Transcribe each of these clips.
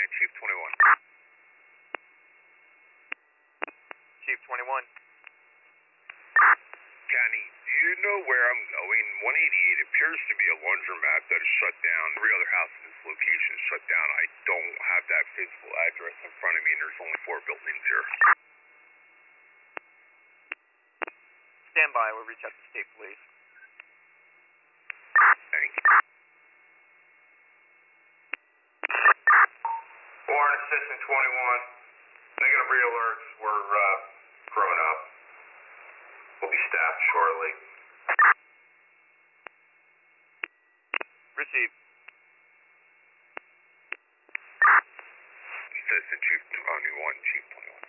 Chief 21. Chief 21. County, do you know where I'm going? 188 appears to be a laundromat that is shut down. Every other house in this location is shut down. I don't have that physical address in front of me, and there's only 4 buildings here. Stand by. We'll reach out to state police. Thank you. Warren Assistant 21. Negative re-alerts. We're growing up. We'll be staffed shortly. Receive. Assistant Chief 21, Chief 21.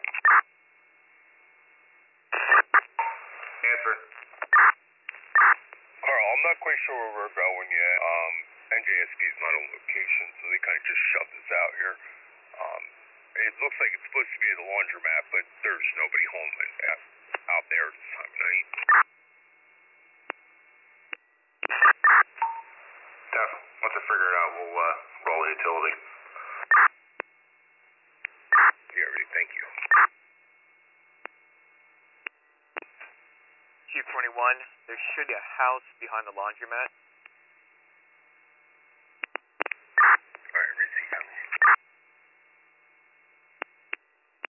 Answer. Carl, I'm not quite sure where we're going yet. NJSP is not on location, so they kind of just shoved us out here. It looks like it's supposed to be the laundromat, but there's nobody home out there this time of night. Yeah, once I figure it out, we'll roll the utility. Yeah, ready, thank you. Chief 21, there should be a house behind the laundromat.